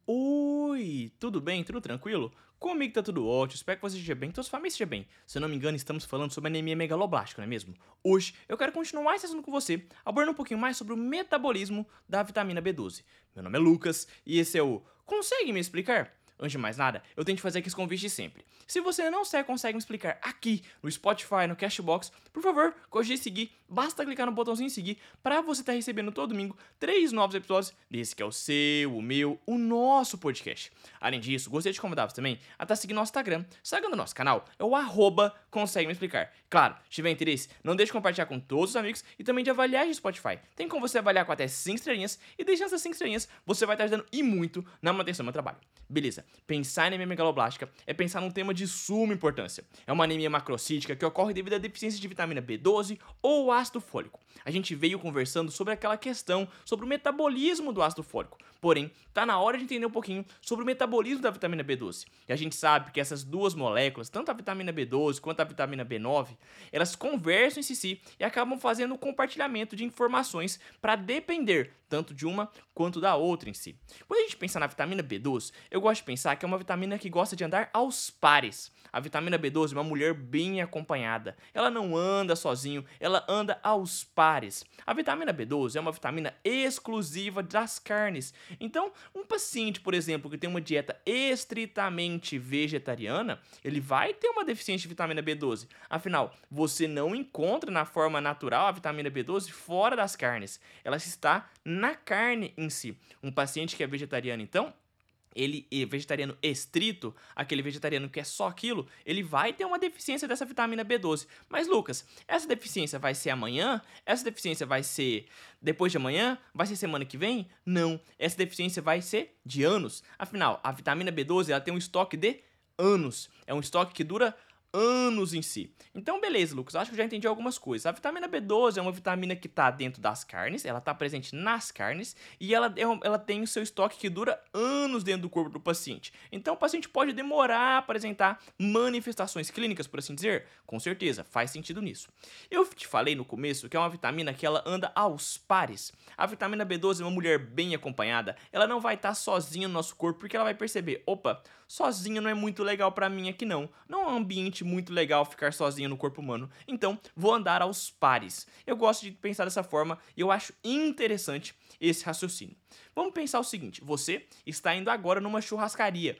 Oi, tudo bem? Tudo tranquilo? Comigo tá tudo ótimo, espero que você esteja bem, que sua família esteja bem. Se eu não me engano, estamos falando sobre anemia megaloblástica, não é mesmo? Hoje eu quero continuar esse assunto com você, abordando um pouquinho mais sobre o metabolismo da vitamina B12. Meu nome é Lucas e esse é o Consegue me explicar? Antes de mais nada, eu tenho que fazer aqui esse convite de sempre. Se você não consegue me explicar aqui no Spotify, no Cashbox, por favor, cogite seguir, basta clicar no botãozinho seguir para você estar recebendo todo domingo 3 novos episódios desse que é o seu, o meu, o nosso podcast. Além disso, gostaria de convidar você também a estar seguindo nosso Instagram. Seguindo o nosso canal é o Consegue me explicar. Claro, se tiver interesse, não deixe de compartilhar com todos os amigos e também de avaliar no Spotify. Tem como você avaliar com até 5 estrelinhas e deixando essas 5 estrelinhas, você vai estar ajudando e muito na manutenção do meu trabalho. Beleza, pensar em anemia megaloblástica é pensar num tema de suma importância. É uma anemia macrocítica que ocorre devido à deficiência de vitamina B12 ou ácido fólico. A gente veio conversando sobre aquela questão sobre o metabolismo do ácido fólico. Porém, tá na hora de entender um pouquinho sobre o metabolismo da vitamina B12. E a gente sabe que essas duas moléculas, tanto a vitamina B12 quanto a vitamina B9, elas conversam entre si e acabam fazendo o compartilhamento de informações para depender tanto de uma quanto da outra em si. Quando a gente pensa na vitamina B12, eu gosto de pensar que é uma vitamina que gosta de andar aos pares. A vitamina B12 é uma mulher bem acompanhada. Ela não anda sozinho, ela anda aos pares. A vitamina B12 é uma vitamina exclusiva das carnes. Então, um paciente, por exemplo, que tem uma dieta estritamente vegetariana, ele vai ter uma deficiência de vitamina B12. Afinal, você não encontra na forma natural a vitamina B12 fora das carnes. Ela está na carne em si. Um paciente que é vegetariano, então, ele é vegetariano estrito, aquele vegetariano que é só aquilo, ele vai ter uma deficiência dessa vitamina B12. Mas, Lucas, essa deficiência vai ser amanhã? Essa deficiência vai ser depois de amanhã? Vai ser semana que vem? Não. Essa deficiência vai ser de anos. Afinal, a vitamina B12 ela tem um estoque de anos. É um estoque que dura anos em si. Então, beleza, Lucas, acho que eu já entendi algumas coisas. A vitamina B12 é uma vitamina que está dentro das carnes, ela está presente nas carnes e ela tem o seu estoque que dura anos dentro do corpo do paciente. Então, o paciente pode demorar a apresentar manifestações clínicas, por assim dizer? Com certeza, faz sentido nisso. Eu te falei no começo que é uma vitamina que ela anda aos pares. A vitamina B12 é uma mulher bem acompanhada, ela não vai estar sozinha no nosso corpo porque ela vai perceber, opa, sozinha não é muito legal pra mim aqui não. Não é um ambiente muito legal ficar sozinha no corpo humano. Então, vou andar aos pares. Eu gosto de pensar dessa forma e eu acho interessante esse raciocínio. Vamos pensar o seguinte, você está indo agora numa churrascaria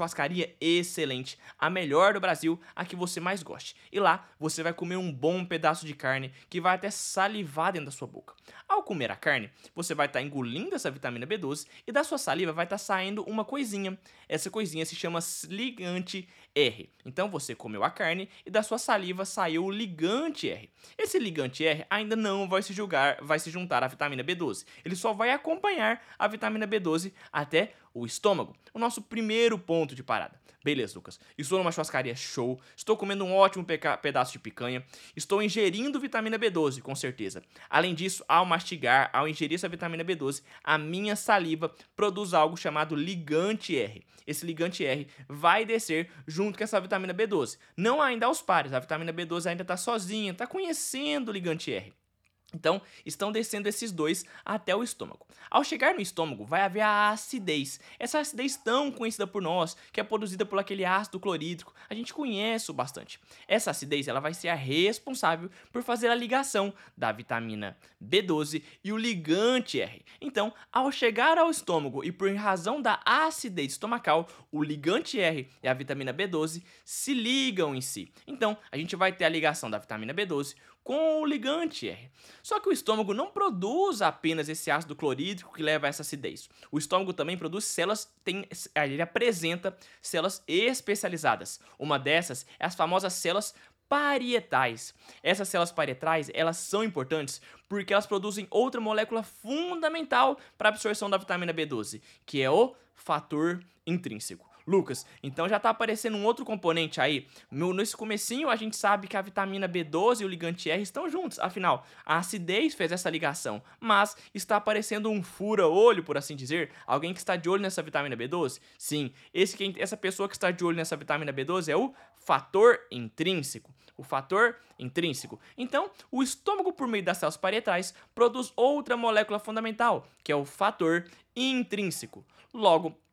excelente, a melhor do Brasil, a que você mais goste. E lá, você vai comer um bom pedaço de carne que vai até salivar dentro da sua boca. Ao comer a carne, você vai estar engolindo essa vitamina B12 e da sua saliva vai estar saindo uma coisinha. Essa coisinha se chama ligante R. Então você comeu a carne e da sua saliva saiu o ligante R. Esse ligante R ainda não vai se juntar à vitamina B12. Ele só vai acompanhar a vitamina B12 até o estômago. O nosso primeiro ponto de parada. Beleza, Lucas. Estou numa churrascaria show, estou comendo um ótimo pedaço de picanha, estou ingerindo vitamina B12, com certeza. Além disso, ao mastigar, ao ingerir essa vitamina B12, a minha saliva produz algo chamado ligante R. Esse ligante R vai descer junto com essa vitamina B12. Não ainda aos pares, a vitamina B12 ainda está sozinha, está conhecendo o ligante R. Então, estão descendo esses dois até o estômago. Ao chegar no estômago, vai haver a acidez. Essa acidez tão conhecida por nós, que é produzida por aquele ácido clorídrico, a gente conhece o bastante. Essa acidez ela vai ser a responsável por fazer a ligação da vitamina B12 e o ligante R. Então, ao chegar ao estômago e por razão da acidez estomacal, o ligante R e a vitamina B12 se ligam em si. Então, a gente vai ter a ligação da vitamina B12 com o ligante R. Só que o estômago não produz apenas esse ácido clorídrico que leva a essa acidez. O estômago também produz células, ele apresenta células especializadas. Uma dessas é as famosas células parietais. Essas células parietais, elas são importantes porque elas produzem outra molécula fundamental para a absorção da vitamina B12, que é o fator intrínseco. Lucas, então já tá aparecendo um outro componente aí. Nesse comecinho a gente sabe que a vitamina B12 e o ligante R estão juntos. Afinal, a acidez fez essa ligação. Mas está aparecendo um fura-olho, por assim dizer. Alguém que está de olho nessa vitamina B12? Sim, essa pessoa que está de olho nessa vitamina B12 é o fator intrínseco. O fator intrínseco. Então, o estômago, por meio das células parietais, produz outra molécula fundamental, que é o fator intrínseco. Logo,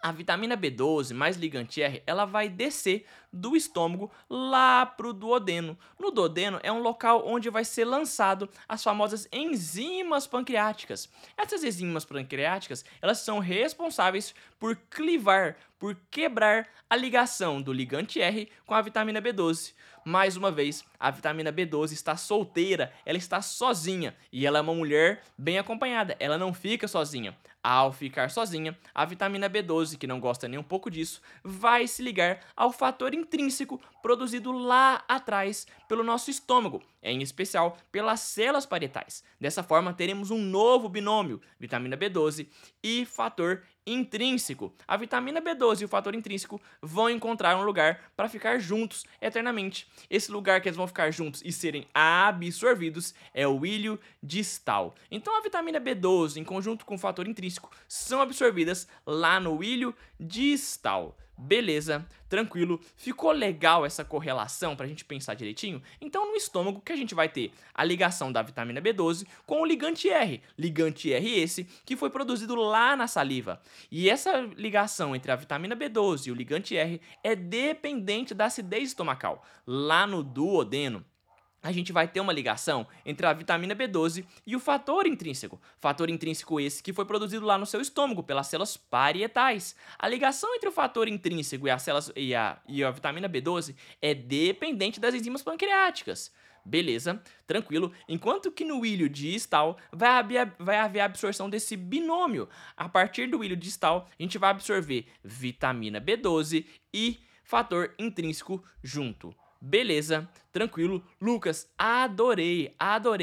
A vitamina B12 mais ligante R, ela vai descer do estômago lá pro duodeno. No duodeno é um local onde vai ser lançado as famosas enzimas pancreáticas. Essas enzimas pancreáticas, elas são responsáveis por clivar, por quebrar a ligação do ligante R com a vitamina B12. Mais uma vez, a vitamina B12 está solteira, ela está sozinha e ela é uma mulher bem acompanhada, ela não fica sozinha. Ao ficar sozinha, a vitamina B12, que não gosta nem um pouco disso, vai se ligar ao fator intrínseco produzido lá atrás pelo nosso estômago, em especial pelas células parietais. Dessa forma, teremos um novo binômio, vitamina B12 e fator intrínseco. A vitamina B12 e o fator intrínseco vão encontrar um lugar para ficar juntos eternamente. Esse lugar que eles vão ficar juntos e serem absorvidos é o ilho distal. Então a vitamina B12 em conjunto com o fator intrínseco são absorvidas lá no ilho distal. Beleza, tranquilo, ficou legal essa correlação pra gente pensar direitinho? Então no estômago que a gente vai ter a ligação da vitamina B12 com o ligante R esse que foi produzido lá na saliva. E essa ligação entre a vitamina B12 e o ligante R é dependente da acidez estomacal. Lá no duodeno, a gente vai ter uma ligação entre a vitamina B12 e o fator intrínseco. Fator intrínseco esse que foi produzido lá no seu estômago pelas células parietais. A ligação entre o fator intrínseco e a vitamina B12 é dependente das enzimas pancreáticas. Beleza, tranquilo. Enquanto que no ilho distal vai haver a absorção desse binômio. A partir do ilho distal, a gente vai absorver vitamina B12 e fator intrínseco junto. Beleza, tranquilo. Lucas, adorei.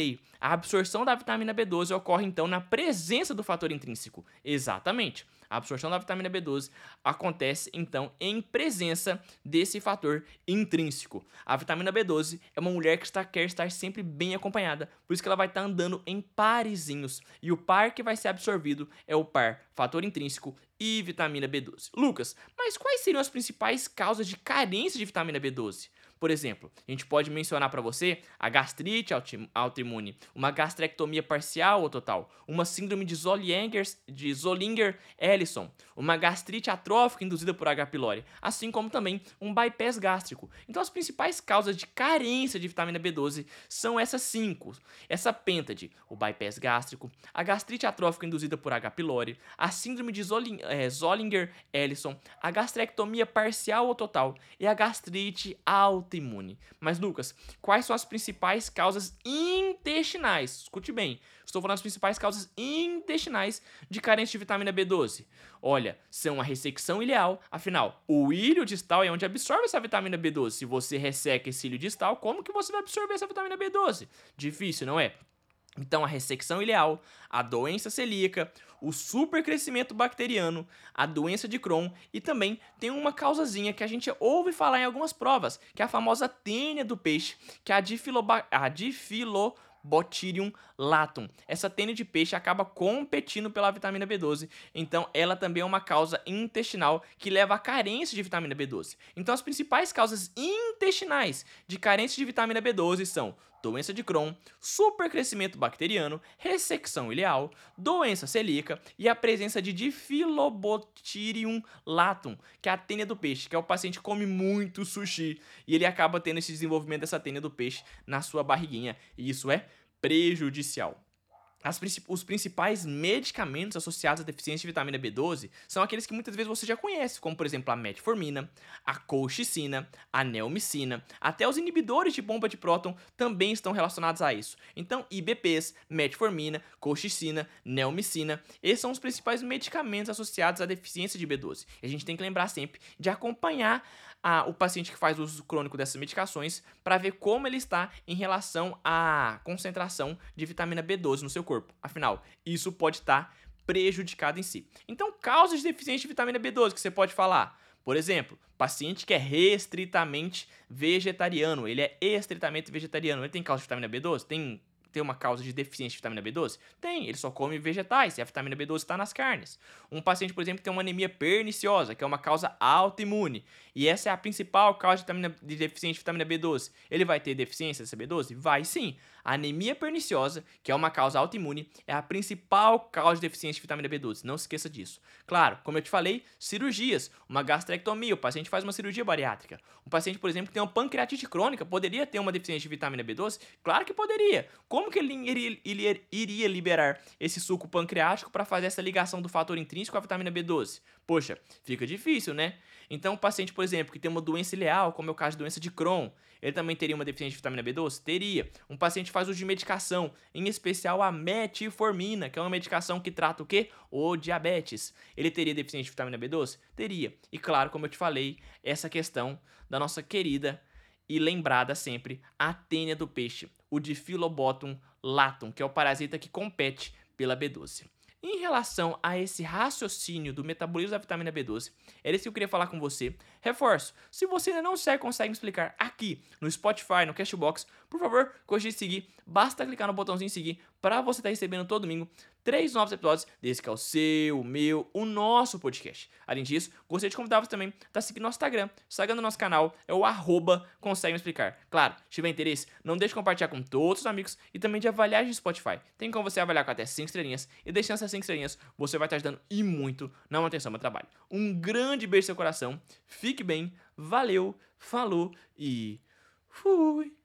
A absorção da vitamina B12 ocorre então na presença do fator intrínseco. Exatamente. A absorção da vitamina B12 acontece então em presença desse fator intrínseco. A vitamina B12 é uma mulher que quer estar sempre bem acompanhada, por isso que ela vai estar andando em parezinhos. E o par que vai ser absorvido é o par fator intrínseco e vitamina B12. Lucas, mas quais seriam as principais causas de carência de vitamina B12? Por exemplo, a gente pode mencionar para você a gastrite autoimune, uma gastrectomia parcial ou total, uma síndrome de Zollinger-Ellison, uma gastrite atrófica induzida por H. pylori, assim como também um bypass gástrico. Então as principais causas de carência de vitamina B12 são essas 5. Essa pêntade, o bypass gástrico, a gastrite atrófica induzida por H. pylori, a síndrome de Zollinger-Ellison, a gastrectomia parcial ou total e a gastrite autoimune. Mas, Lucas, quais são as principais causas intestinais? Escute bem, estou falando das principais causas intestinais de carência de vitamina B12. Olha, são a ressecção ileal, afinal, o ilho distal é onde absorve essa vitamina B12. Se você resseca esse ilho distal, como que você vai absorver essa vitamina B12? Difícil, não é? Então, a ressecção ileal, a doença celíaca, o supercrescimento bacteriano, a doença de Crohn e também tem uma causazinha que a gente ouve falar em algumas provas, que é a famosa tênia do peixe, que é a Diphyllobothrium latum. Essa tênia de peixe acaba competindo pela vitamina B12, então ela também é uma causa intestinal que leva à carência de vitamina B12. Então, as principais causas intestinais de carência de vitamina B12 são doença de Crohn, supercrescimento bacteriano, ressecção ileal, doença celíaca e a presença de Diphyllobothrium latum, que é a tênia do peixe, que é o paciente que come muito sushi e ele acaba tendo esse desenvolvimento dessa tênia do peixe na sua barriguinha, e isso é prejudicial. Os principais medicamentos associados à deficiência de vitamina B12 são aqueles que muitas vezes você já conhece, como por exemplo a metformina, a colchicina, a neomicina, até os inibidores de bomba de próton também estão relacionados a isso. Então, IBPs, metformina, colchicina, neomicina, esses são os principais medicamentos associados à deficiência de B12. E a gente tem que lembrar sempre de acompanhar o paciente que faz uso crônico dessas medicações para ver como ele está em relação à concentração de vitamina B12 no seu corpo. Afinal, isso pode estar prejudicado em si. Então, causas de deficiência de vitamina B12 que você pode falar. Por exemplo, paciente que é restritamente vegetariano, ele é estritamente vegetariano, ele tem causa de vitamina B12? Tem ter uma causa de deficiência de vitamina B12? Tem, ele só come vegetais e a vitamina B12 está nas carnes. Um paciente, por exemplo, que tem uma anemia perniciosa, que é uma causa autoimune, e essa é a principal causa de deficiência de vitamina B12. Ele vai ter deficiência dessa B12? Vai sim. A anemia perniciosa, que é uma causa autoimune, é a principal causa de deficiência de vitamina B12. Não se esqueça disso. Claro, como eu te falei, cirurgias, uma gastrectomia, o paciente faz uma cirurgia bariátrica. Um paciente, por exemplo, que tem uma pancreatite crônica, poderia ter uma deficiência de vitamina B12? Claro que poderia. Como que ele iria liberar esse suco pancreático para fazer essa ligação do fator intrínseco à vitamina B12? Poxa, fica difícil, né? Então, o paciente, por exemplo, que tem uma doença ileal, como é o caso de doença de Crohn, ele também teria uma deficiência de vitamina B12? Teria. Um paciente faz uso de medicação, em especial a metformina, que é uma medicação que trata o quê? O diabetes. Ele teria deficiência de vitamina B12? Teria. E claro, como eu te falei, essa questão da nossa querida e lembrada sempre a tênia do peixe, o Diphyllobothum latum, que é o parasita que compete pela B12. Em relação a esse raciocínio do metabolismo da vitamina B12, era isso que eu queria falar com você. Reforço, se você ainda não consegue me explicar aqui no Spotify, no Castbox, por favor, cogite seguir. Basta clicar no botãozinho seguir para você estar recebendo todo domingo 3 novos episódios desse que é o seu, o meu, o nosso podcast. Além disso, gostaria de convidar você também a seguir nosso Instagram. O Instagram do nosso canal é o @consegue me explicar. Claro, se tiver interesse, não deixe de compartilhar com todos os amigos e também de avaliar no Spotify. Tem como você avaliar com até 5 estrelinhas e deixando essas 5 estrelinhas, você vai estar ajudando e muito na manutenção do meu trabalho. Um grande beijo no seu coração, fique bem, valeu, falou e fui!